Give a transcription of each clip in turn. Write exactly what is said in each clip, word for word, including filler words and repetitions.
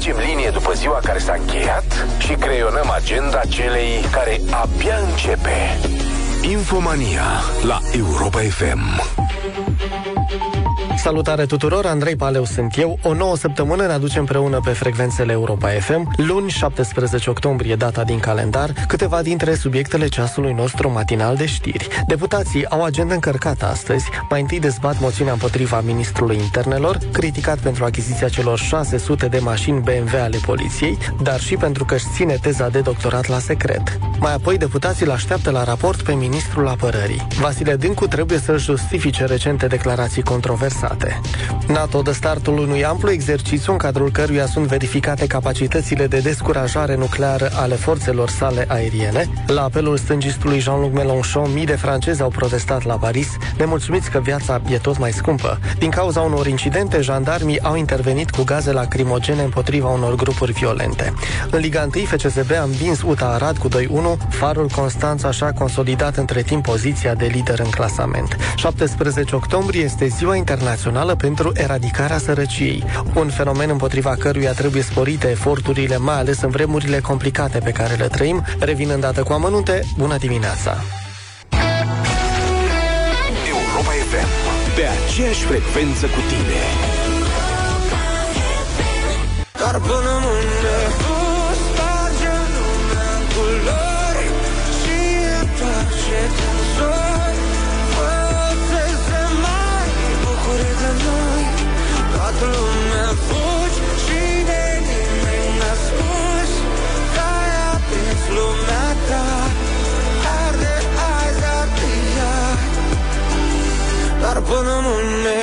tragem linie după ziua care s-a încheiat și creionăm agenda celei care abia începe. Infomania la Europa F M. Salutare tuturor, Andrei Paleu sunt eu. O nouă săptămână ne aduce împreună pe frecvențele Europa F M. Luni, șaptesprezece octombrie, data din calendar, câteva dintre subiectele ceasului nostru matinal de știri. Deputații au agenda încărcată astăzi. Mai întâi dezbat moțiunea împotriva ministrului internelor, criticat pentru achiziția celor șase sute de mașini B M W ale poliției, dar și pentru că își ține teza de doctorat la secret. Mai apoi, deputații îl așteaptă la raport pe ministrul apărării. Vasile Dâncu trebuie să justifice recente declarații controversate. NATO dă startul unui amplu exercițiu în cadrul căruia sunt verificate capacitățile de descurajare nucleară ale forțelor sale aeriene. La apelul stângistului Jean-Luc Mélenchon, mii de francezi au protestat la Paris, nemulțumiți că viața e tot mai scumpă. Din cauza unor incidente, jandarmii au intervenit cu gaze lacrimogene împotriva unor grupuri violente. În Liga unu, F C S B a învins U T A Arad cu doi unu, Farul Constanța și-a consolidat între timp poziția de lider în clasament. șaptesprezece octombrie este Ziua Internațională pentru eradicarea sărăciei, un fenomen împotriva căruia trebuie sporite eforturile, mai ales în vremurile complicate pe care le trăim. Revin îndată cu amănunte, bună dimineața! Europa F M, pe aceeași frecvență cu tine. Dar până mâine tu sparge lumea în culori și întoarce-te în zori, fă-te mai bucuri de noi. Toată lumea fugi și de nimeni n-a spus că ai aprins lumea ta, arde azi apriat. Dar până mâine.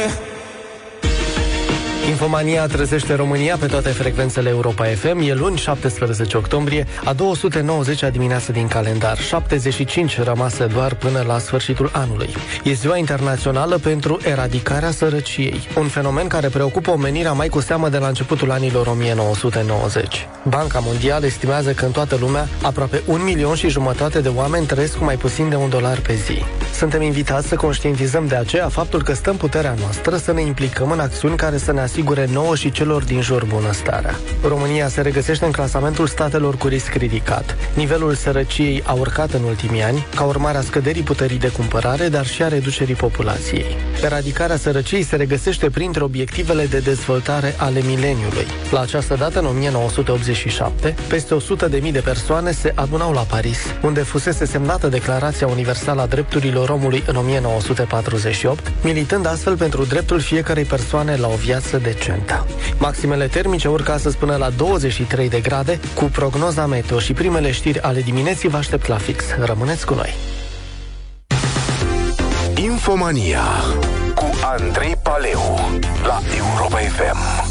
Infomania trezește România pe toate frecvențele Europa F M. E luni, șaptesprezece octombrie, a două sute nouăzecea dimineață din calendar, șaptezeci și cinci rămase doar până la sfârșitul anului. E Ziua Internațională pentru eradicarea sărăciei, un fenomen care preocupă omenirea mai cu seamă de la începutul anilor o mie nouă sute nouăzeci. Banca Mondială estimează că în toată lumea aproape un milion și jumătate de oameni trăiesc cu mai puțin de un dolar pe zi. Suntem invitați să conștientizăm de aceea faptul că stă în puterea noastră să ne implicăm în acțiuni care să ne asigure nouă și celor din jur bunăstarea. România se regăsește în clasamentul statelor cu risc ridicat. Nivelul sărăciei a urcat în ultimii ani, ca urmare a scăderii puterii de cumpărare, dar și a reducerii populației. Eradicarea sărăciei se regăsește printre obiectivele de dezvoltare ale mileniului. La această dată, în o mie nouă sute optzeci și șapte, peste o sută de mii de persoane se adunau la Paris, unde fusese semnată Declarația Universală a Drepturilor Omului în o mie nouă sute patruzeci și opt, militând astfel pentru dreptul fiecărei persoane la o viață decentă. Maximele termice urcă astăzi până la douăzeci și trei de grade, cu prognoza meteo și primele știri ale dimineții vă aștept la fix. Rămâneți cu noi! Infomania cu Andrei Paleu la Europa F M.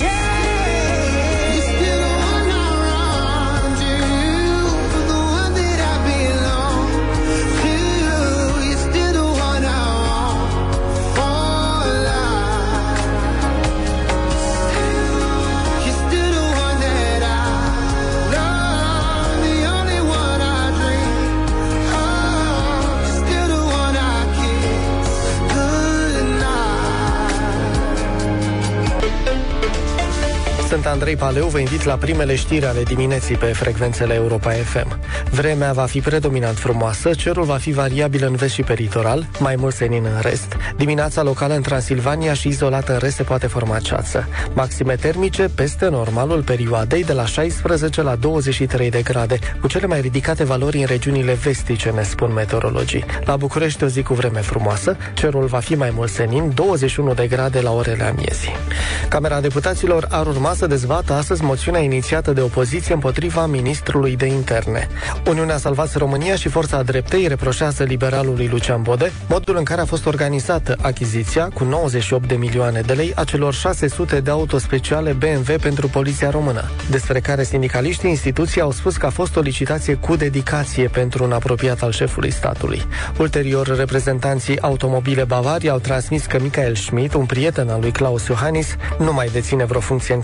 Sunt Andrei Paleu, vă invit la primele știri ale dimineții pe frecvențele Europa F M. Vremea va fi predominant frumoasă, cerul va fi variabil în vest și pe litoral, mai mult senin în rest. Dimineața locală în Transilvania și izolată în rest se poate forma ceață. Maxime termice peste normalul perioadei, de la șaisprezece la douăzeci și trei de grade, cu cele mai ridicate valori în regiunile vestice, ne spun meteorologii. La București o zi cu vreme frumoasă, cerul va fi mai mult senin, douăzeci și unu de grade la orele amiezii. Camera Deputaților ar urma să dezbată astăzi moțiunea inițiată de opoziție împotriva ministrului de interne. Uniunea Salvați România și Forța Dreptei reproșează liberalului Lucian Bode modul în care a fost organizată achiziția cu nouăzeci și opt de milioane de lei a celor șase sute de auto speciale B M W pentru Poliția Română, despre care sindicaliștii instituției au spus că a fost o licitație cu dedicație pentru un apropiat al șefului statului. Ulterior, reprezentanții Automobile Bavaria au transmis că Michael Schmidt, un prieten al lui Klaus Iohannis, nu mai deține vreo funcție în companie.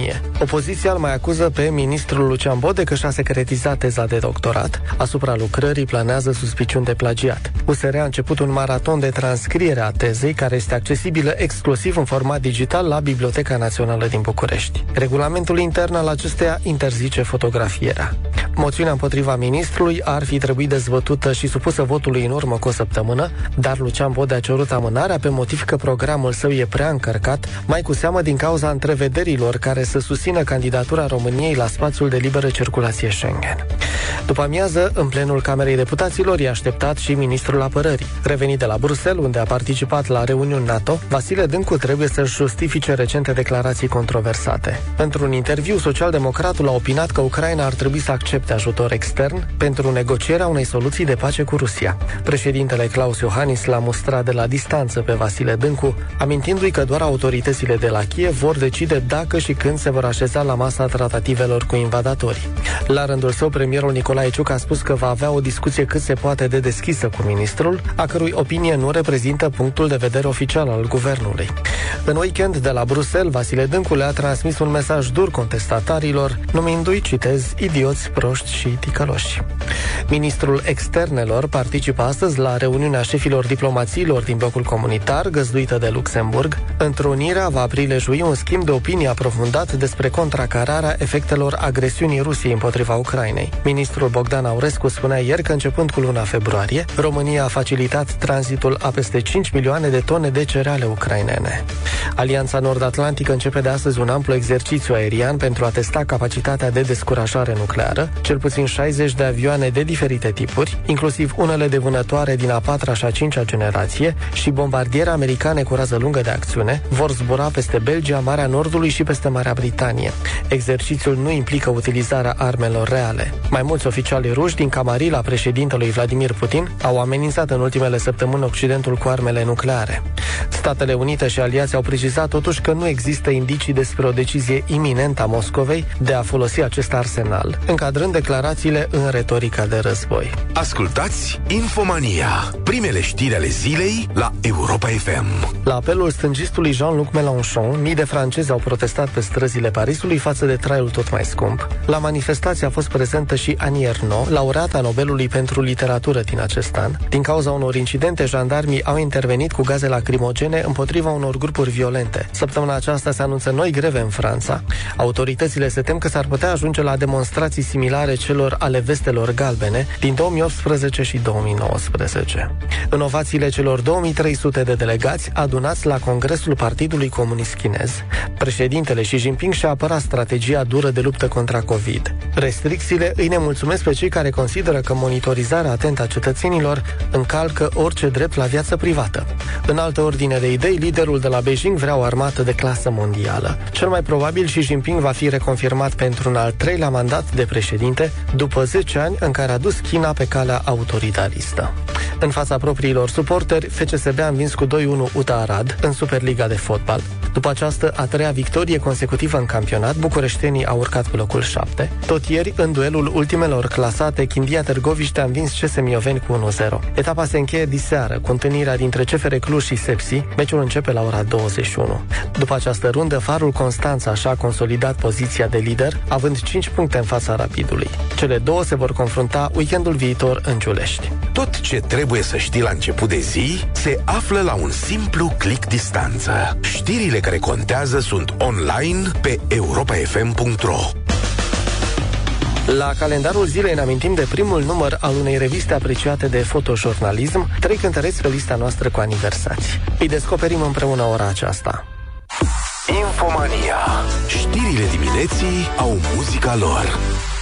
iunie. Opoziția îl mai acuză pe ministrul Lucian Bode că și-a secretizat teza de doctorat. Asupra lucrării planează suspiciuni de plagiat. U S R a început un maraton de transcriere a tezei, care este accesibilă exclusiv în format digital la Biblioteca Națională din București. Regulamentul intern al acesteia interzice fotografierea. Moțiunea împotriva ministrului ar fi trebuit dezbătută și supusă votului în urmă cu o săptămână, dar Lucian Bode a cerut amânarea pe motiv că programul său e prea încărcat, mai cu seamă din cauza întrevederilor care să susțină candidatura României la spațiul de liberă circulație Schengen. După amiază, în plenul Camerei Deputaților, i-a așteptat și ministrul apărării. Revenit de la Bruxelles, unde a participat la reuniuni NATO, Vasile Dâncu trebuie să-și justifice recente declarații controversate. Într-un interviu, socialdemocratul a opinat că Ucraina ar trebui să accepte ajutor extern pentru negocierea unei soluții de pace cu Rusia. Președintele Klaus Iohannis l-a mustrat de la distanță pe Vasile Dâncu, amintindu-i că doar autoritățile de la Kiev vor decide dacă și când se vor așeza la masa tratativelor cu invadatorii. La rândul său, premierul Nicolae Ciucă a spus că va avea o discuție cât se poate de deschisă cu ministrul, a cărui opinie nu reprezintă punctul de vedere oficial al guvernului. În weekend, de la Bruxelles, Vasile Dâncu le-a transmis un mesaj dur contestatarilor, numindu-i, citez, idioți, proști și ticăloși. Ministrul Externelor participă astăzi la reuniunea șefilor diplomațiilor din blocul comunitar, găzduită de Luxemburg. Întrunirea va prilejui un schimb de opinie aprofundat despre contracararea efectelor agresiunii Rusiei împotriva Ucrainei. Ministrul Bogdan Aurescu spunea ieri că, începând cu luna februarie, România a facilitat tranzitul a peste cinci milioane de tone de cereale ucrainene. Alianța Nord-Atlantică începe de astăzi un amplu exercițiu aerian pentru a testa capacitatea de descurajare nucleară. Cel puțin șaizeci de avioane de diferite tipuri, inclusiv unele de vânătoare din a patra și a cincea generație și bombardiere americane cu rază lungă de acțiune, vor zbura peste Belgia, Marea Nordului și peste Marea Britanie. Exercițiul nu implică utilizarea armelor reale. Mai mulți oficiali ruși din camarila președintelui Vladimir Putin au amenințat în ultimele săptămâni Occidentul cu armele nucleare. Statele Unite și aliații au precizat totuși că nu există indicii despre o decizie iminentă a Moscovei de a folosi acest arsenal, încadrând declarațiile în retorica de război. Ascultați Infomania, primele știri ale zilei la Europa F M. La apelul stângistului Jean-Luc Mélenchon, mii de francezi au protestat pe străzile Parisului față de traiul tot mai scump. La manifestație a fost prezentă și Annie Ernaux, laureata Nobelului pentru literatură din acest an. Din cauza unor incidente, jandarmii au intervenit cu gaze lacrimogene împotriva unor grupuri violente. Săptămâna aceasta se anunță noi greve în Franța. Autoritățile se tem că s-ar putea ajunge la demonstrații similare celor ale vestelor galbene din două mii optsprezece și două mii nouăsprezece. În ovațiile celor două mii trei sute de delegați adunați la Congresul Partidului Comunist Chinez, președintele Xi Jinping și-a apărat strategia dură de luptă contra COVID. Restricțiile îi nemulțumesc pe cei care consideră că monitorizarea atentă a cetățenilor încalcă orice drept la viață privată. În altă ordine de idei, liderul de la Beijing vrea o armată de clasă mondială. Cel mai probabil Xi Jinping va fi reconfirmat pentru un al treilea mandat de președinte, după zece ani în care a dus China pe calea autoritaristă. În fața propriilor suporteri, F C S B a învins cu doi unu U T A Arad în Superliga de fotbal. După această a treia victorie consecutivă în campionat, bucureștenii au urcat pe locul șapte. Tot ieri, în duelul ultimelor clasate, Chindia Târgoviște a învins C S Mioveni cu unu zero. Etapa se încheie diseară cu întâlnirea dintre C F R Cluj și Sepsi. Meciul începe la ora douăzeci și unu. După această rundă, Farul Constanța și-a consolidat poziția de lider, având cinci puncte în fața Rapidului. Cele două se vor confrunta weekendul viitor în Giulești. Tot ce trebuie să știi la început de zi se află la un simplu click distanță. Știrile care contează sunt online pe europa f m punct r o. La calendarul zilei ne amintim de primul număr al unei reviste apreciate de fotojurnalism, trei cântăreți pe lista noastră cu aniversați. Îi descoperim împreună ora aceasta. Infomania. Știrile dimineții au muzica lor.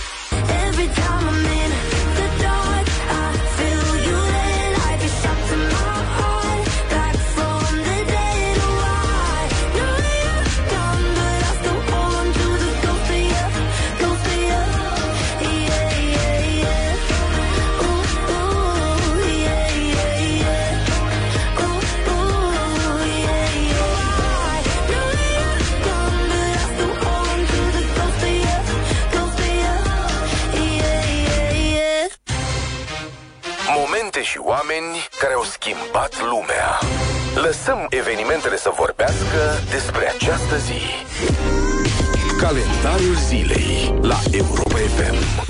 Momente și oameni care au schimbat lumea. Lăsăm evenimentele să vorbească despre această zi. Calendarul zilei la Europa F M.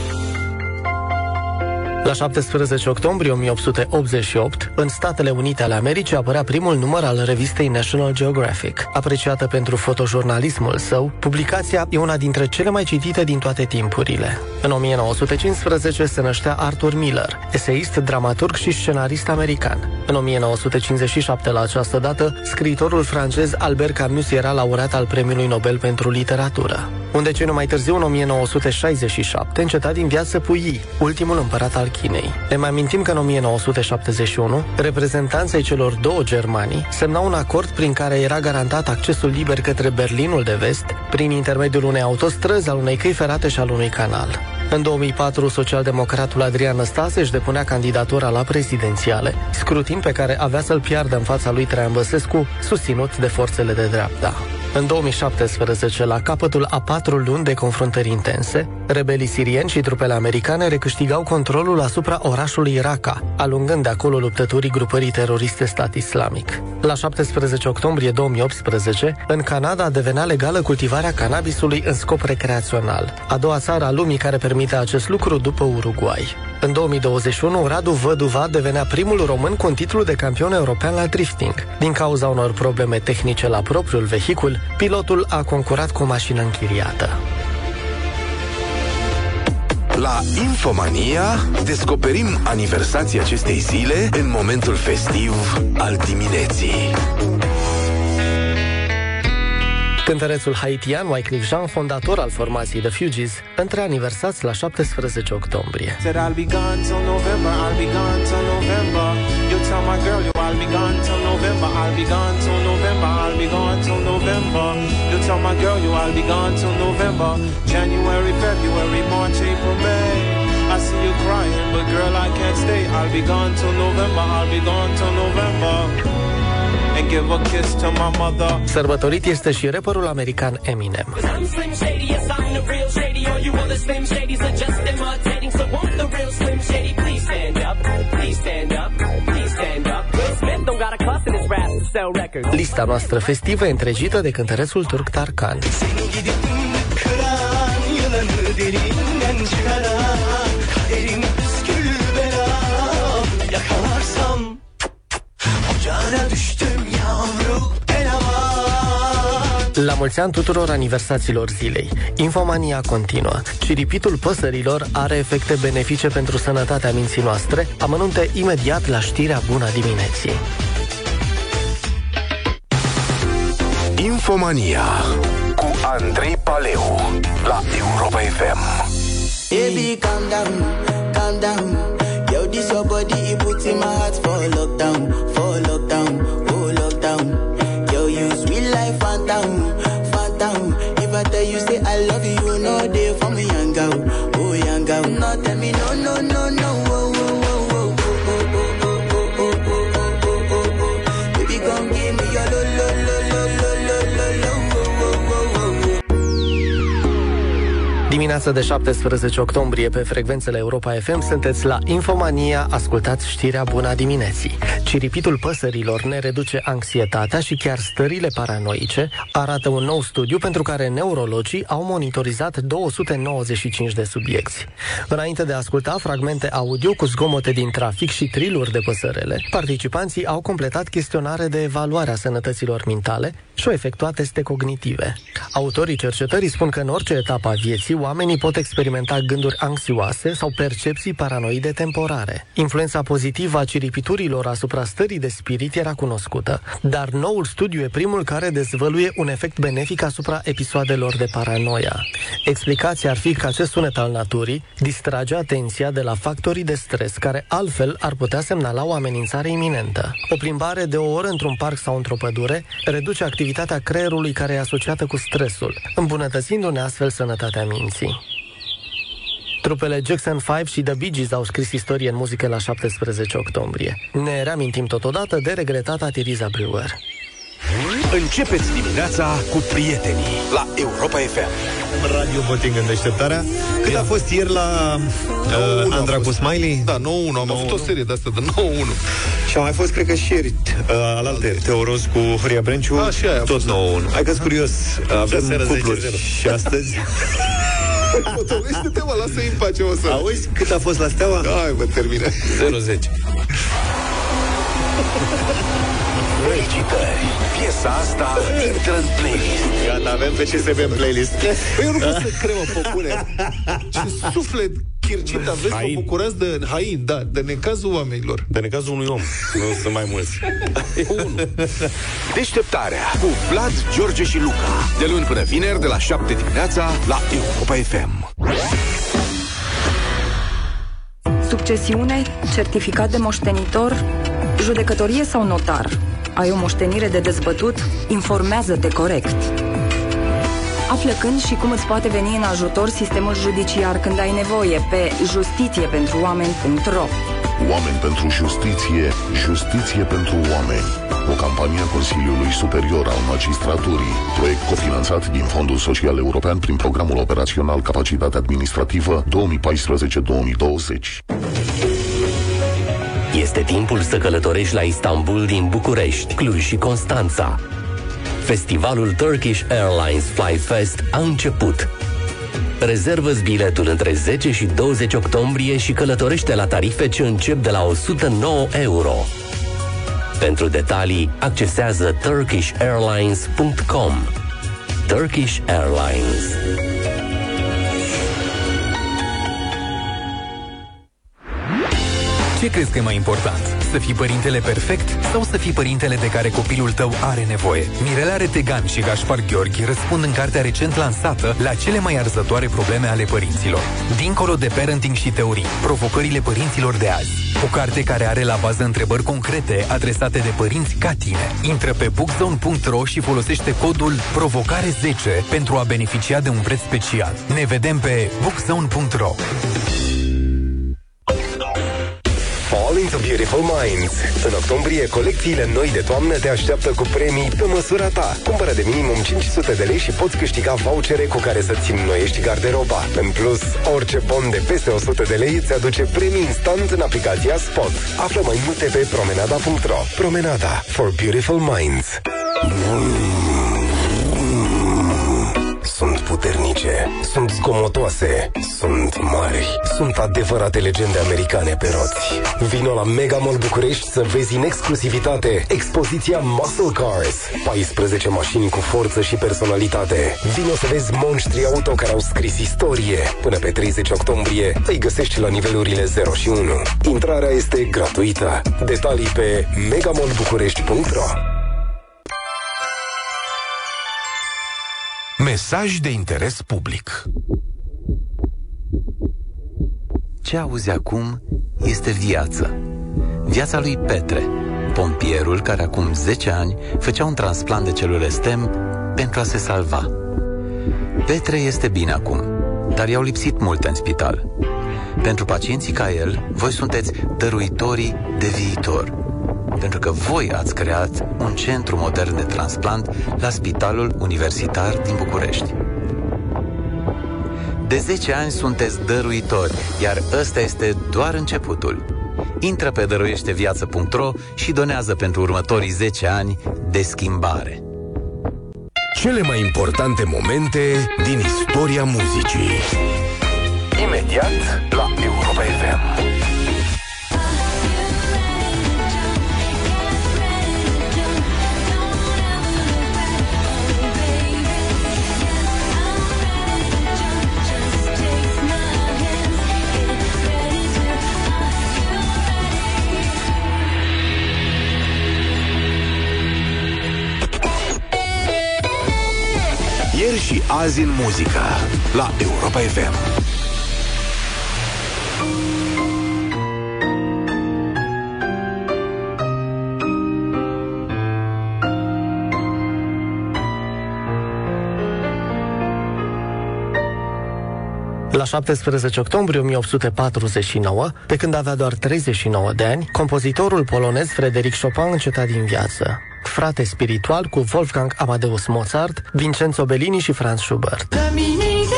La șaptesprezece octombrie o mie opt sute optzeci și opt, în Statele Unite ale Americii apărea primul număr al revistei National Geographic. Apreciată pentru fotojurnalismul său, publicația e una dintre cele mai citite din toate timpurile. În o mie nouă sute cincisprezece se năștea Arthur Miller, eseist, dramaturg și scenarist american. În o mie nouă sute cincizeci și șapte, la această dată, scriitorul francez Albert Camus era laureat al Premiului Nobel pentru literatură. Un deceniu mai târziu, în o mie nouă sute șaizeci și șapte, înceta din viață Pu Yi, ultimul împărat al Chinei. Ne mai amintim că în o mie nouă sute șaptezeci și unu, reprezentanții celor două Germanii semnau un acord prin care era garantat accesul liber către Berlinul de Vest, prin intermediul unei autostrăzi, al unei căi ferate și al unui canal. În două mii patru, socialdemocratul Adrian Năstase își depunea candidatura la prezidențiale, scrutin pe care avea să-l piardă în fața lui Traian Băsescu, susținut de forțele de dreapta. În două mii șaptesprezece, la capătul a patru luni de confruntări intense, rebelii sirieni și trupele americane recâștigau controlul asupra orașului Raqqa, alungând de acolo luptătorii grupării teroriste Stat Islamic. La șaptesprezece octombrie două mii optsprezece, în Canada devenea legală cultivarea cannabisului în scop recreațional, a doua țară a lumii care permite acest lucru după Uruguay. În două mii douăzeci și unu, Radu Văduva devenea primul român cu un titlu de campion european la drifting. Din cauza unor probleme tehnice la propriul vehicul, pilotul a concurat cu o mașină închiriată. La Infomania descoperim aniversația acestei zile în momentul festiv al dimineții. Cântărețul haitian Wyclef Jean, fondator al formației The Fugees, între aniversați la șaptesprezece octombrie. I see you crying, but girl, I can't stay. I'll be gone till November, I'll be gone till November. And give a kiss to my mother. Sărbătorit este și rapperul american Eminem. Lista noastră festivă e întregită de cântărețul turc Tarkan. La mulți ani tuturor aniversaților zilei. Infomania continuă. Ciripitul păsărilor are efecte benefice pentru sănătatea minții noastre. Amănunte imediat la știrea bună dimineții. Infomania cu Andrei Paleu la Europa F M. Baby, calm down, calm down. Yo, this your body, it puts in my heart for lockdown, for lockdown, oh lockdown. Yo, you sweet life, phantom, phantom. If I tell you say I love you, you know they for me, young girl, oh young girl. No, tell me no, no, no, no, oh, oh, oh, oh, oh, oh, oh, oh, oh, oh, oh, oh, oh. Baby, come give me your lo, lo, lo, lo, lo, lo, lo, lo, oh, oh, oh, oh. Dimineața de șaptesprezece octombrie pe frecvențele Europa F M sunteți la Infomania, ascultați știrea bună dimineții. Ciripitul păsărilor ne reduce anxietatea și chiar stările paranoice, arată un nou studiu pentru care neurologii au monitorizat două sute nouăzeci și cinci de subiecți. Înainte de a asculta fragmente audio cu zgomote din trafic și triluri de păsărele, participanții au completat chestionare de evaluare a sănătăților mentale și au efectuat teste cognitive. Autorii cercetării spun că în orice etapă a vieții, oamenii pot experimenta gânduri anxioase sau percepții paranoide temporare. Influența pozitivă a ciripiturilor asupra stării de spirit era cunoscută, dar noul studiu e primul care dezvăluie un efect benefic asupra episoadelor de paranoia. Explicația ar fi că acest sunet al naturii distrage atenția de la factorii de stres care altfel ar putea semnala o amenințare iminentă. O plimbare de o oră într-un parc sau într-o pădure reduce activitatea creierului care e asociată cu stresul, îmbunătățindu-ne astfel sănătatea minții. Trupele Jackson cinci și The Bee Gees au scris istorie în muzică la șaptesprezece octombrie. Ne reamintim totodată de regretata Theresa Brewer. Începeți dimineața cu prietenii la Europa F M. Radio Voting în deșteptarea. Cât a fost ieri la uh, Andra cu Smiley? Da, nouă unu. Am avut o serie de astea de nouă unu. Și a mai fost, cred că și ieri uh, alalte, Teoroz cu Horia Brenciu. A, și aia tot nouă unu. Hai că-s curios. Avem cupluri și astăzi. Potovește-te, mă, lasă-i în pace, mă, să... Auzi cât a fost la Steaua? Hai, mă, termine. zero zece. Felicitări! Piesa asta intră în playlist. Gata, avem pe C S B în playlist. Păi eu nu pot să cred, mă, făcune. Ce suflet chircit aveți, mă, bucurați de Hain, da, de necazul oamenilor. De necazul unui om. Nu sunt mai mulți. E unul. Deșteptarea cu Vlad, George și Luca. De luni până vineri, de la șapte dimineața, la Europa F M. Succesiune, certificat de moștenitor, judecătorie sau notar. Ai o moștenire de dezbătut? Informează-te corect. Află când și cum îți poate veni în ajutor sistemul judiciar când ai nevoie pe justiție pentru oameni punct ro. Oameni pentru justiție, justiție pentru oameni. O campanie a Consiliului Superior al Magistraturii. Proiect cofinanțat din Fondul Social European prin Programul Operațional Capacitate Administrativă două mii paisprezece două mii douăzeci. Este timpul să călătorești la Istanbul din București, Cluj și Constanța. Festivalul Turkish Airlines Fly Fest a început. Rezervă-ți biletul între zece și douăzeci octombrie și călătorește la tarife ce încep de la o sută nouă euro. Pentru detalii, accesează turkish airlines punct com. Turkish Airlines. Ce crezi că e mai important? Să fii părintele perfect sau să fii părintele de care copilul tău are nevoie? Mirela Retegan și Gaspar Gheorghi răspund în cartea recent lansată la cele mai arzătoare probleme ale părinților. Dincolo de parenting și teorii, provocările părinților de azi. O carte care are la bază întrebări concrete adresate de părinți ca tine. Intră pe bookzone punct ro și folosește codul provocare zece pentru a beneficia de un preț special. Ne vedem pe bookzone punct ro. Fall into Beautiful Minds. În octombrie, colecțiile noi de toamnă te așteaptă cu premii pe măsura ta. Cumpără de minimum cinci sute de lei și poți câștiga vouchere cu care să-ți înnoiești garderoba. În plus, orice bon de peste o sută de lei îți aduce premii instant în aplicația Spot. Află mai multe pe promenada punct ro. Promenada. For Beautiful Minds. Sunt puternice, sunt zgomotoase, sunt mari, sunt adevărate legende americane pe roți. Vino la Mega Mall București să vezi în exclusivitate expoziția Muscle Cars, paisprezece mașini cu forță și personalitate. Vino să vezi monștri auto care au scris istorie. Până pe treizeci octombrie îi găsești la nivelurile zero și unu. Intrarea este gratuită. Detalii pe mega mall bucurești punct ro. Mesaj de interes public. Ce auzi acum este viață. Viața lui Petre, pompierul care acum zece ani făcea un transplant de celule stem pentru a se salva. Petre este bine acum, dar i-au lipsit multe în spital. Pentru pacienții ca el, voi sunteți dăruitorii de viitor. Pentru că voi ați creat un centru modern de transplant la Spitalul Universitar din București. De zece ani sunteți dăruitori, iar ăsta este doar începutul. Intră pe dăruiește viață punct ro și donează pentru următorii zece ani de schimbare. Cele mai importante momente din istoria muzicii. Imediat la Europa F M. Ieri și azi în muzică la Europa F M. La șaptesprezece octombrie o mie opt sute patruzeci și nouă, pe când avea doar treizeci și nouă de ani, compozitorul polonez Frédéric Chopin înceta din viață. Frate spiritual cu Wolfgang Amadeus Mozart, Vincenzo Bellini și Franz Schubert.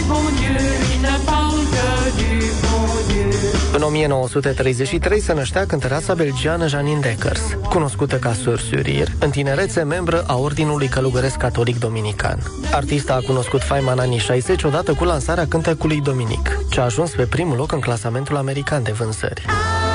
bon Dieu, il ne parle que du bon Dieu. În o mie nouă sute treizeci și trei se năștea cântăreața belgiană Janine Deckers, cunoscută ca Sœur Surir, în tinerețe membră a Ordinului Călugăresc Catolic Dominican. Artista a cunoscut faima în anii șaizeci odată cu lansarea cântecului Dominic, ce a ajuns pe primul loc în clasamentul american de vânzări.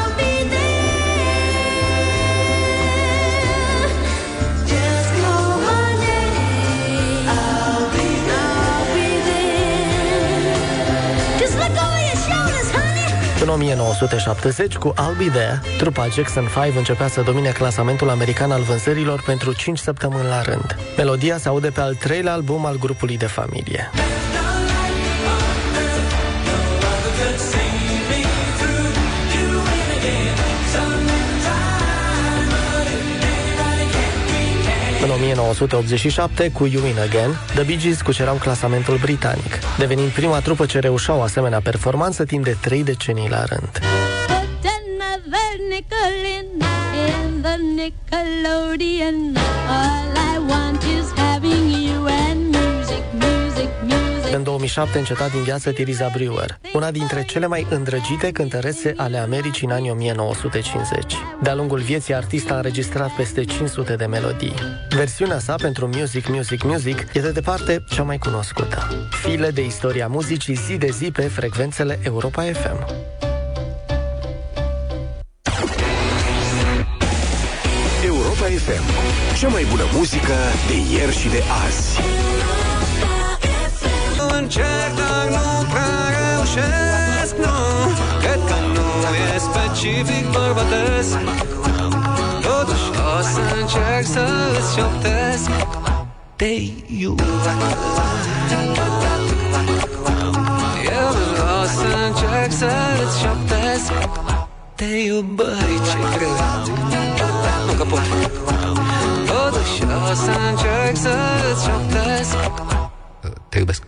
În o mie nouă sute șaptezeci, cu I'll Be There, trupa Jackson cinci începea să domine clasamentul american al vânzărilor pentru cinci săptămâni la rând. Melodia se aude pe al treilea album al grupului de familie. În o mie nouă sute optzeci și șapte, cu You Win Again, The Bee Gees cucereau clasamentul britanic, devenind prima trupă ce reușea o asemenea performanță timp de trei decenii la rând. În două mii șapte înceta din viață Theresa Brewer, una dintre cele mai îndrăgite cântărețe ale Americii în anii o mie nouă sute cincizeci. De-a lungul vieții, artista a înregistrat peste cinci sute de melodii. Versiunea sa pentru Music, Music, Music e de departe cea mai cunoscută. File de istoria muzicii zi de zi pe frecvențele Europa F M. Europa F M, cea mai bună muzică de ieri și de azi. Încerc, dar nu prea reușesc, nu. Cred că nu e specific bărbătesc. Totuși o să încerc să îți șoptesc: te iubesc. Eu o să încerc să îți șoptesc: te iubesc. Ce greu, nu că pot. Totuși o să încerc să îți șoptesc: te iubesc.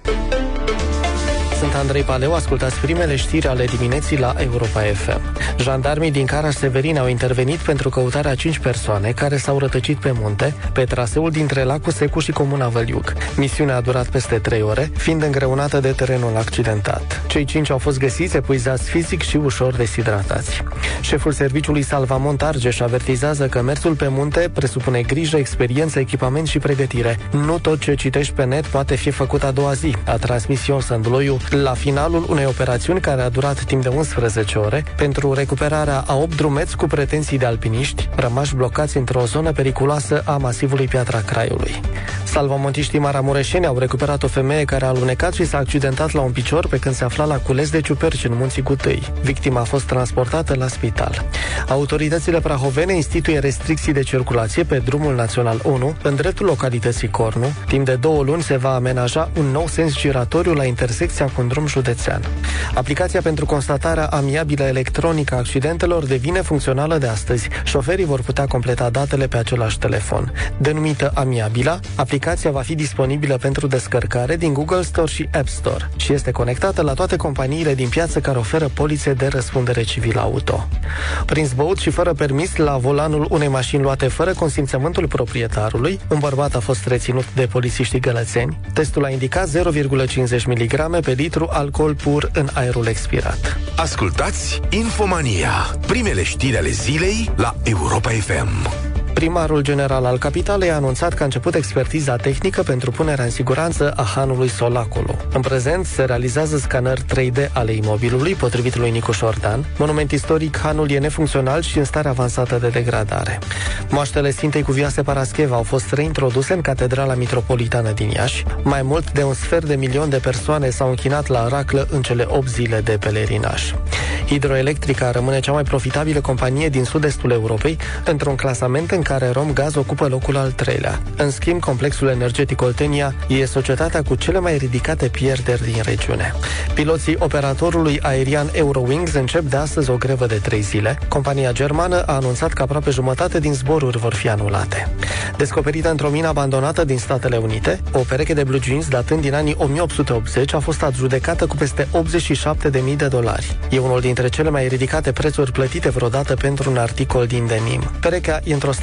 Sunt Andrei Paleu, ascultați primele știri ale dimineții la Europa F M. Jandarmii din Caraș-Severin au intervenit pentru căutarea cinci persoane care s-au rătăcit pe munte, pe traseul dintre Lacul Secu și Comuna Văliuc. Misiunea a durat peste trei ore, fiind îngreunată de terenul accidentat. Cei cinci au fost găsiți epuizați fizic și ușor deshidratați. Șeful serviciului Salvamont Argeș avertizează că mersul pe munte presupune grijă, experiență, echipament și pregătire. Nu tot ce citești pe net poate fi făcut a doua zi, a transmis Ion Sândloiu la finalul unei operațiuni care a durat timp de unsprezece ore pentru recuperarea a opt drumeți cu pretenții de alpiniști rămași blocați într-o zonă periculoasă a masivului Piatra Craiului. Salvamontiștii maramureșeni au recuperat o femeie care a alunecat și s-a accidentat la un picior pe când se afla la cules de ciuperci în Munții Gutâi. Victima a fost transportată la spital. Autoritățile prahovene instituie restricții de circulație pe drumul național unu în dreptul localității Cornu. Timp de două luni se va amenaja un nou sens giratoriu la intersecția cu un drum județean. Aplicația pentru constatarea amiabilă electronică a accidentelor devine funcțională de astăzi. Șoferii vor putea completa datele pe același telefon. Denumită Amiabila, aplicația va fi disponibilă pentru descărcare din Google Store și App Store și este conectată la toate companiile din piață care oferă polițe de răspundere civilă auto. Prins băut și fără permis la volanul unei mașini luate fără consimțământul proprietarului, un bărbat a fost reținut de polițiștii gălățeni. Testul a indicat zero virgulă cincizeci miligrame pe litru alcool pur în aerul expirat. Ascultați Infomania, primele știri ale zilei la Europa F M. Primarul general al capitalei a anunțat că a început expertiza tehnică pentru punerea în siguranță a hanului Solaculu. În prezent se realizează scanări trei D ale imobilului, potrivit lui Nicu Șordan. Monument istoric, hanul e nefuncțional și în stare avansată de degradare. Moaștele Sfintei Cuvioase Parascheva au fost reintroduse în Catedrala Mitropolitană din Iași. Mai mult de un sfert de milion de persoane s-au închinat la raclă în cele opt zile de pelerinaj. Hidroelectrica rămâne cea mai profitabilă companie din sud-estul Europei, într-un clasament în care Romgaz ocupă locul al treilea. În schimb, complexul energetic Oltenia e societatea cu cele mai ridicate pierderi din regiune. Piloții operatorului aerian Eurowings încep de astăzi o grevă de trei zile. Compania germană a anunțat că aproape jumătate din zboruri vor fi anulate. Descoperită într-o mină abandonată din Statele Unite, o pereche de blue jeans datând din anii o mie opt sute optzeci a fost adjudecată cu peste optzeci și șapte de mii de dolari. E unul dintre cele mai ridicate prețuri plătite vreodată pentru un articol din denim. Perechea e într-o stare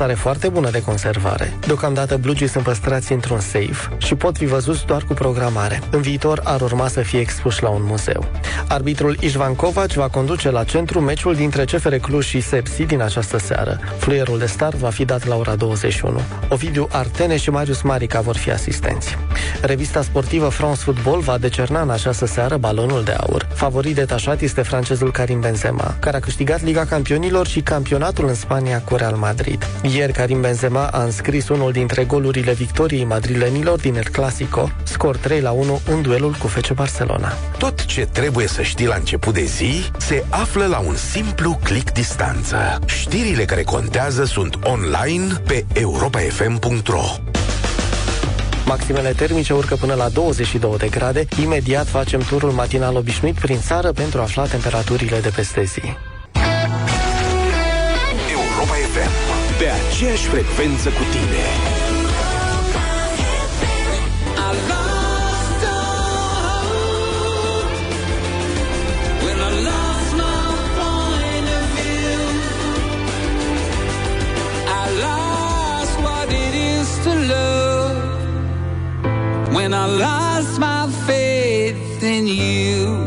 stare foarte bună de conservare. Deocamdată blugii sunt păstrați într-un safe și pot fi văzuți doar cu programare. În viitor ar urma să fie expuși la un muzeu. Arbitrul Ișvan Kovac va conduce la centru meciul dintre C F R Cluj și Sepsi din această seară. Fluierul de start va fi dat la ora douăzeci și unu. Ovidiu Artene și Marius Marica vor fi asistenți. Revista sportivă France Football va decerna în această seară balonul de aur. Favorit detașat este francezul Karim Benzema, care a câștigat Liga Campionilor și campionatul în Spania cu Real Madrid. Ieri Karim Benzema a înscris unul dintre golurile victoriei madrilenilor din El Clasico, scor trei la unu în duelul cu F C Barcelona. Tot ce trebuie să știi la început de zi se află la un simplu click distanță. Știrile care contează sunt online pe europa f m punct r o. Maximele termice urcă până la douăzeci și două de grade. Imediat facem turul matinal obișnuit prin țară pentru a afla temperaturile de peste zi. Europa F M, pe aceeași frecvență cu tine. When I lost my faith in you.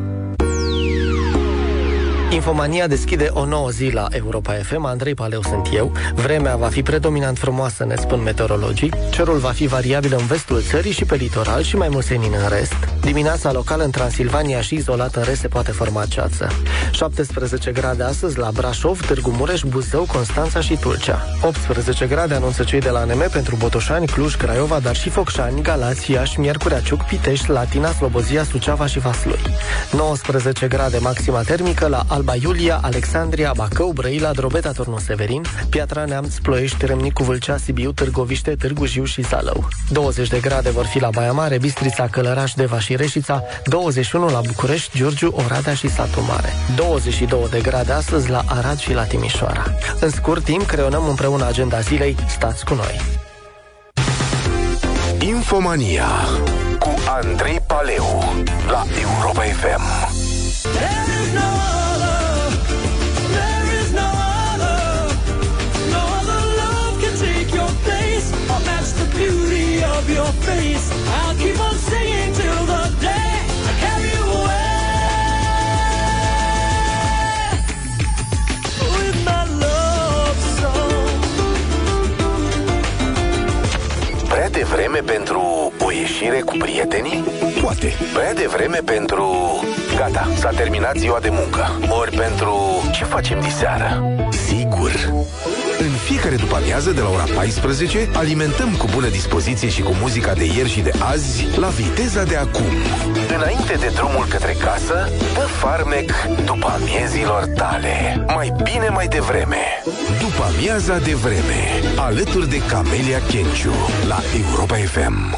Infomania deschide o nouă zi la Europa F M. Andrei Paleu sunt eu. Vremea va fi predominant frumoasă, ne spun meteorologii. Cerul va fi variabil în vestul țării și pe litoral și mai mult senin în rest. Dimineața locală în Transilvania și izolat în rest se poate forma ceață. șaptesprezece grade astăzi la Brașov, Târgu Mureș, Buzău, Constanța și Tulcea. optsprezece grade anunță cei de la A N M pentru Botoșani, Cluj, Craiova, dar și Focșani, Galați, Iași, Miercurea Ciuc, Pitești, Latina, Slobozia, Suceava și Vaslui. nouăsprezece grade maxima termică la Alba Iulia, Alexandria, Bacău, Brăila, Drobeta, Turnul Severin, Piatra Neamț, Ploiești, Râmnicu, Vâlcea, Sibiu, Târgoviște, Târgu Jiu și Zalău. douăzeci de grade vor fi la Baia Mare, Bistrița, Călăraș, Deva și Reșița, douăzeci și unu la București, Giurgiu, Oradea și Satu Mare. douăzeci și două de grade astăzi la Arad și la Timișoara. În scurt timp, creionăm împreună agenda zilei. Stați cu noi! Infomania cu Andrei Paleu la Europa F M. Of your face, I'll keep on singing till the day I carry you away with my love song. Prea devreme pentru o ieșire cu prietenii? Poate. Prea devreme pentru... Gata, s-a terminat ziua de muncă. Ori pentru... Ce facem diseară? Sigur! În fiecare după-amiază de la ora paisprezece alimentăm cu bună dispoziție și cu muzica de ieri și de azi la viteza de acum. Înainte de drumul către casă, dă farmec după-amiezilor tale. Mai bine mai devreme. După-amiaza de vreme, alături de Camelia Kenciu la Europa F M.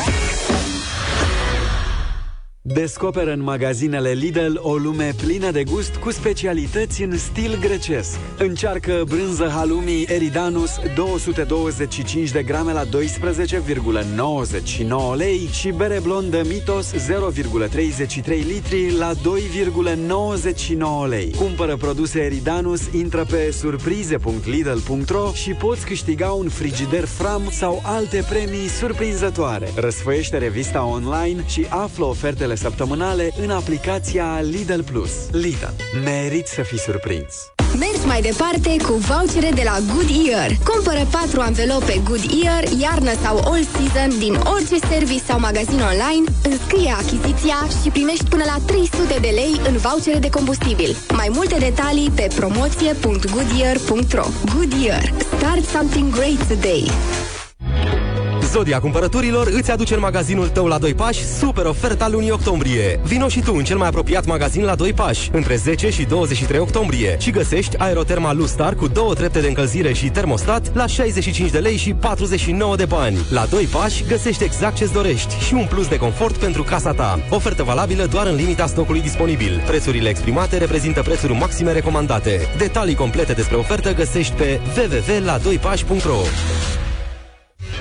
Descoperă în magazinele Lidl o lume plină de gust cu specialități în stil grecesc. Încearcă brânză halloumi Eridanus două sute douăzeci și cinci de grame la doisprezece virgulă nouăzeci și nouă lei și bere blondă Mitos zero virgulă treizeci și trei litri la doi virgulă nouăzeci și nouă lei. Cumpără produse Eridanus, intră pe surprize punct lidl punct ro și poți câștiga un frigider Fram sau alte premii surprinzătoare. Răsfoiește revista online și află ofertele săptămânale în aplicația Lidl Plus. Lidl. Merit să fii surprins. Mergi mai departe cu vouchere de la Goodyear. Cumpără patru anvelope Goodyear, iarnă sau all season din orice service sau magazin online, înscrie achiziția și primești până la trei sute de lei în vouchere de combustibil. Mai multe detalii pe promoție punct goodyear punct ro. Goodyear. Start something great today. Zodia cumpărăturilor îți aduce în magazinul tău la doi pași super oferta lunii octombrie. Vino și tu în cel mai apropiat magazin la doi pași între zece și douăzeci și trei octombrie și găsești Aeroterma Lustar cu două trepte de încălzire și termostat la șaizeci și cinci de lei și patruzeci și nouă de bani. La doi pași găsești exact ce-ți dorești și un plus de confort pentru casa ta. Ofertă valabilă doar în limita stocului disponibil. Prețurile exprimate reprezintă prețuri maxime recomandate. Detalii complete despre ofertă găsești pe w w w punct la doi pași punct ro.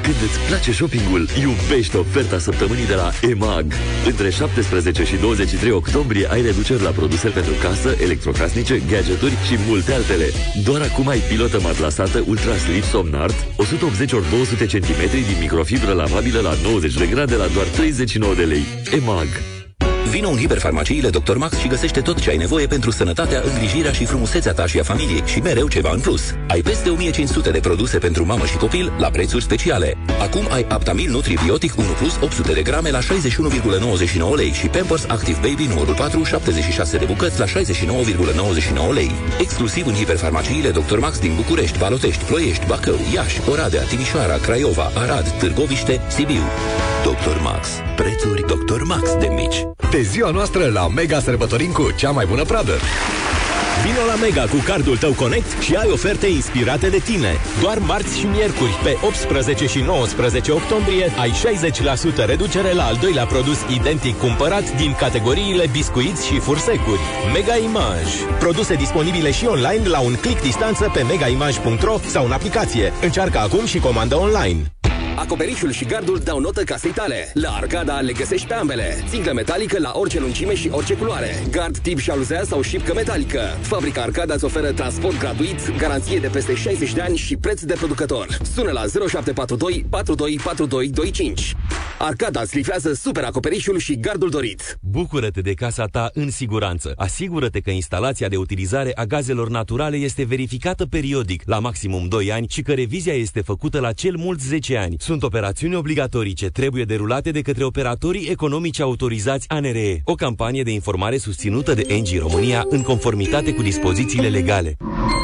Când îți place shoppingul, iubești oferta săptămânii de la E M A G. Între șaptesprezece și douăzeci și trei octombrie ai reduceri la produse pentru casă, electrocasnice, gadgeturi și multe altele. Doar acum ai pilotă matlasată Ultra Sleep Somnart, o sută optzeci ori două sute centimetri din microfibră lavabilă la nouăzeci de grade la doar treizeci și nouă de lei. E M A G. Vino în hiperfarmaciile doctor Max și găsește tot ce ai nevoie pentru sănătatea, îngrijirea și frumusețea ta și a familiei și mereu ceva în plus. Ai peste o mie cinci sute de produse pentru mamă și copil la prețuri speciale. Acum ai Aptamil Nutribiotic unu plus opt sute de grame la șaizeci și unu virgulă nouăzeci și nouă lei și Pampers Active Baby numărul patru șaptezeci și șase de bucăți la șaizeci și nouă virgulă nouăzeci și nouă lei. Exclusiv în hiperfarmaciile doctor Max din București, Balotești, Ploiești, Bacău, Iași, Oradea, Timișoara, Craiova, Arad, Târgoviște, Sibiu. doctor Max. Prețuri doctor Max de mici. De ziua noastră la Mega sărbătorim cu cea mai bună pradă. Vino la Mega cu cardul tău Connect și ai oferte inspirate de tine. Doar marți și miercuri, pe optsprezece și nouăsprezece octombrie, ai șaizeci la sută reducere la al doilea produs identic cumpărat din categoriile biscuiți și fursecuri. Mega Image. Produse disponibile și online la un click distanță pe mega image punct ro sau în aplicație. Încearcă acum și comandă online. Acoperișul și gardul dau notă casei tale. La Arcada le găsești pe ambele. Țiglă metalică la orice lungime și orice culoare. Gard tip jaluzea sau șipcă metalică. Fabrica Arcada îți oferă transport gratuit, garanție de peste șaizeci de ani și preț de producător. Sună la zero șapte patru doi patru doi patru doi doi cinci. Arcada îți livrează super acoperișul și gardul dorit. Bucură-te de casa ta în siguranță. Asigură-te că instalația de utilizare a gazelor naturale este verificată periodic, la maximum doi ani, și că revizia este făcută la cel mult zece ani. Sunt operațiuni obligatorii ce trebuie derulate de către operatorii economici autorizați A N R E. O campanie de informare susținută de Engie România în conformitate cu dispozițiile legale.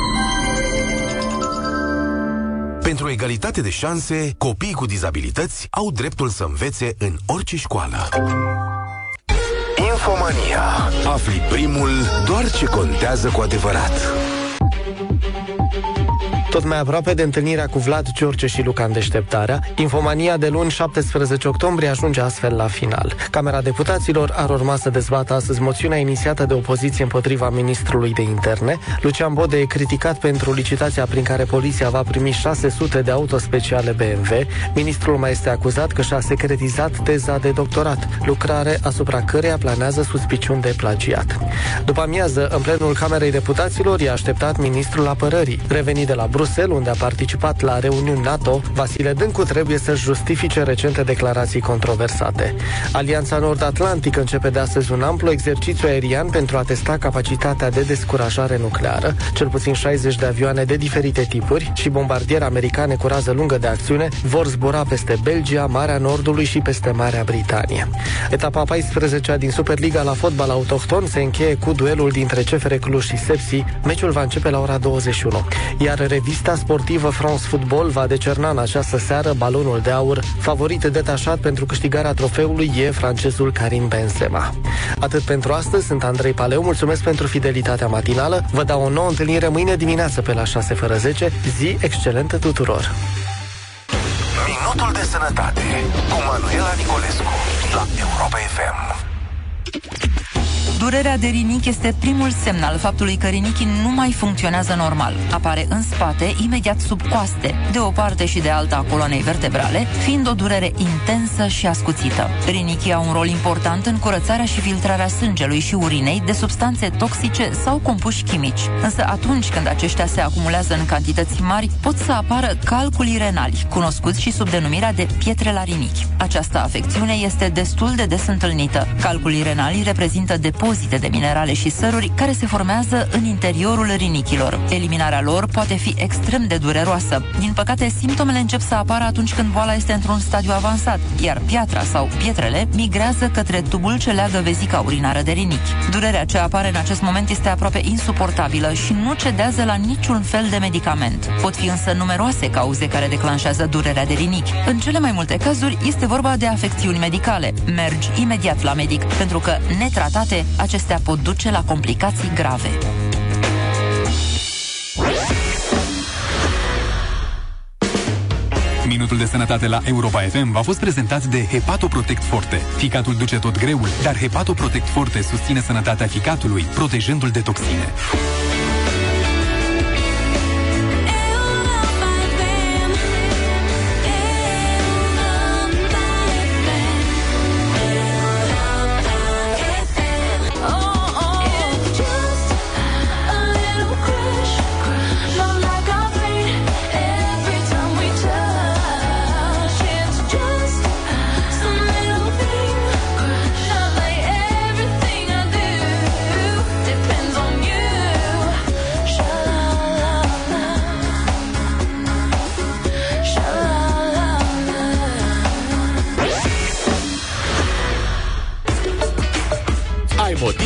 Pentru egalitate de șanse, copiii cu dizabilități au dreptul să învețe în orice școală. Infomania. Afli primul doar ce contează cu adevărat. Tot mai aproape de întâlnirea cu Vlad, George și Luca în Deșteptarea, Infomania de luni șaptesprezece octombrie ajunge astfel la final. Camera Deputaților ar urma să dezbată astăzi moțiunea inițiată de opoziție împotriva ministrului de interne. Lucian Bode e criticat pentru licitația prin care poliția va primi șase sute de auto speciale B M W. Ministrul mai este acuzat că și-a secretizat teza de doctorat, lucrare asupra căreia planează suspiciuni de plagiat. După amiază, în plenul Camerei Deputaților, i-a așteptat ministrul apărării. Revenit de la Bruxelles, unde a participat la reuniuni NATO, Vasile Dâncu trebuie să-și justifice recente declarații controversate. Alianța Nord-Atlantică începe de astăzi un amplu exercițiu aerian pentru a testa capacitatea de descurajare nucleară. Cel puțin șaizeci de avioane de diferite tipuri și bombardiere americane cu rază lungă de acțiune vor zbura peste Belgia, Marea Nordului și peste Marea Britanie. Etapa a paisprezecea din Superliga la fotbal autohton se încheie cu duelul dintre C F R Cluj și Sepsi. Meciul va începe la ora douăzeci și unu. Iar revista sportivă France Football va decerna în această seară balonul de aur. Favorit detașat pentru câștigarea trofeului e francezul Karim Benzema. Atât pentru astăzi, sunt Andrei Paleu, mulțumesc pentru fidelitatea matinală. Vă dau o nouă întâlnire mâine dimineață pe la șase fără zece. Zi excelentă tuturor! Minutul de sănătate cu Manuela Nicolescu la Europa F M. Durerea de rinichi este primul semn al faptului că rinichii nu mai funcționează normal. Apare în spate, imediat sub coaste, de o parte și de alta a coloanei vertebrale, fiind o durere intensă și ascuțită. Rinichii au un rol important în curățarea și filtrarea sângelui și urinei de substanțe toxice sau compuși chimici. Însă atunci când aceștia se acumulează în cantități mari, pot să apară calculii renali, cunoscuți și sub denumirea de pietre la rinichi. Această afecțiune este destul de des întâlnită. Calculii renali reprezintă depozite de minerale și săruri care se formează în interiorul rinichilor. Eliminarea lor poate fi extrem de dureroasă. Din păcate, simptomele încep să apară atunci când boala este într-un stadiu avansat, iar piatra sau pietrele migrează către tubul ce leagă vezica urinară de rinichi. Durerea ce apare în acest moment este aproape insuportabilă și nu cedează la niciun fel de medicament. Pot fi însă numeroase cauze care declanșează durerea de rinichi. În cele mai multe cazuri este vorba de afecțiuni medicale. Mergi imediat la medic, pentru că, netratate, acestea pot duce la complicații grave. Minutul de sănătate la Europa F M v-a fost prezentat de Hepatoprotect Forte. Ficatul duce tot greul, dar Hepatoprotect Forte susține sănătatea ficatului, protejându-l de toxine.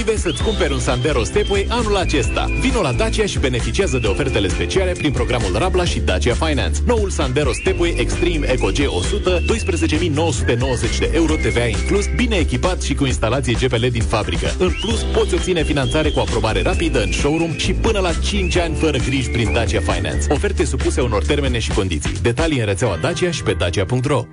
motive să-ți cumperi un Sandero Stepway anul acesta. Vino la Dacia și beneficiază de ofertele speciale prin programul Rabla și Dacia Finance. Noul Sandero Stepway Extreme Eco G o sută, doisprezece mii nouă sute nouăzeci de euro T V A inclus, bine echipat și cu instalație G P L din fabrică. În plus, poți obține finanțare cu aprobare rapidă în showroom și până la cinci ani fără griji prin Dacia Finance. Oferte supuse unor termene și condiții. Detalii în rețeaua Dacia și pe dacia punct ro.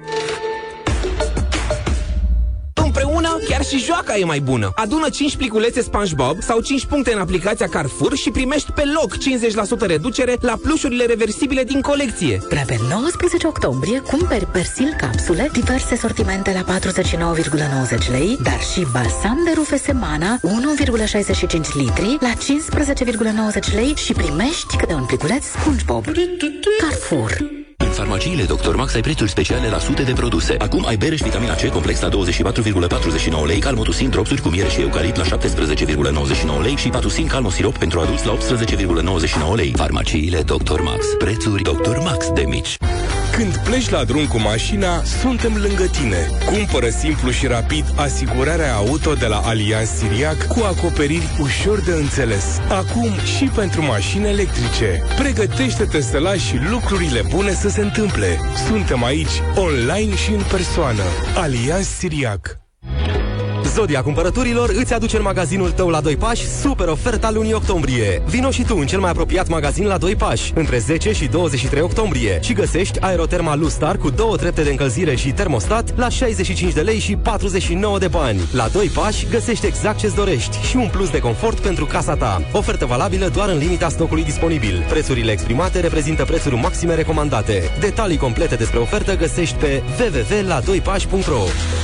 Împreună, chiar și joaca e mai bună. Adună cinci pliculețe SpongeBob sau cinci puncte în aplicația Carrefour și primești pe loc cincizeci la sută reducere la plușurile reversibile din colecție. Până pe nouăsprezece octombrie cumperi Persil capsule, diverse sortimente la patruzeci și nouă virgulă nouăzeci lei, dar și balsam de rufe Semana unu virgulă șaizeci și cinci litri la cincisprezece virgulă nouăzeci lei și primești câte un pliculeț SpongeBob. Carrefour. În farmaciile doctor Max ai prețuri speciale la sute de produse. Acum ai bere și vitamina C complex la douăzeci și patru virgulă patruzeci și nouă lei, Calmotusin dropsuri cu miere și eucalipt la șaptesprezece virgulă nouăzeci și nouă lei și Patusin Calmosirop pentru adulți la optsprezece virgulă nouăzeci și nouă lei. Farmaciile doctor Max. Prețuri doctor Max de mici. Când pleci la drum cu mașina, suntem lângă tine. Cumpără simplu și rapid asigurarea auto de la Allianz Siriac cu acoperiri ușor de înțeles. Acum și pentru mașini electrice. Pregătește-te să lași lucrurile bune să se întâmple. Suntem aici, online și în persoană. Allianz Siriac. Zodia cumpărăturilor îți aduce în magazinul tău la doi pași super oferta lunii octombrie. Vino și tu în cel mai apropiat magazin la doi pași între zece și douăzeci și trei octombrie și găsești Aeroterma Lustar cu două trepte de încălzire și termostat la șaizeci și cinci de lei și patruzeci și nouă de bani. La doi pași găsești exact ce-ți dorești și un plus de confort pentru casa ta. Ofertă valabilă doar în limita stocului disponibil. Prețurile exprimate reprezintă prețuri maxime recomandate. Detalii complete despre ofertă găsești pe w w w punct la doi pași punct ro.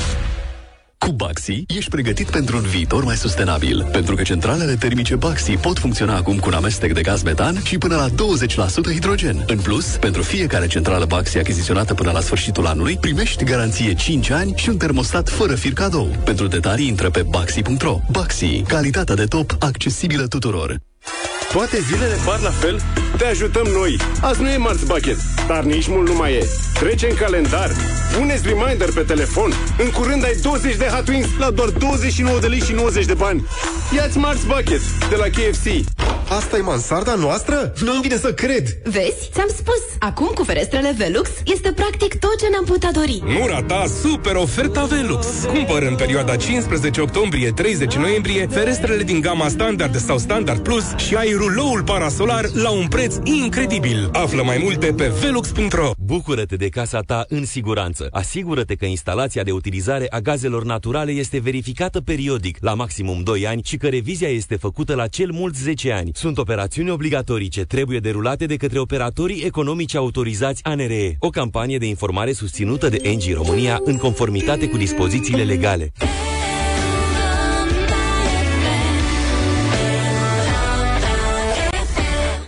Cu Baxi ești pregătit pentru un viitor mai sustenabil, pentru că centralele termice Baxi pot funcționa acum cu un amestec de gaz metan și până la douăzeci la sută hidrogen. În plus, pentru fiecare centrală Baxi achiziționată până la sfârșitul anului, primești garanție cinci ani și un termostat fără fir cadou. Pentru detalii intră pe baxi punct ro. Baxi, calitatea de top, accesibilă tuturor. Toate zilele par la fel? Te ajutăm noi! Azi nu e Marți Bucket, dar nici mult nu mai e. Trece în calendar, puneți reminder pe telefon. În curând ai douăzeci de Hot Wings la doar douăzeci și nouă de lei și nouăzeci de bani. Ia-ți Marți Bucket de la K F C. Asta e mansarda noastră? Nu-mi vine să cred! Vezi? Ți-am spus! Acum cu ferestrele Velux este practic tot ce ne-am putea dori. Nu rata super oferta Velux! Cumpără în perioada cincisprezece octombrie - treizeci noiembrie ferestrele din gama Standard sau Standard Plus și ai ruloul parasolar la un preț incredibil. Află mai multe pe velux punct ro. Bucură-te de casa ta în siguranță. Asigură-te că instalația de utilizare a gazelor naturale este verificată periodic, la maximum doi ani, și că revizia este făcută la cel mult zece ani. Sunt operațiuni obligatorii ce trebuie derulate de către operatorii economici autorizați A N R E. O campanie de informare susținută de Engie România în conformitate cu dispozițiile legale.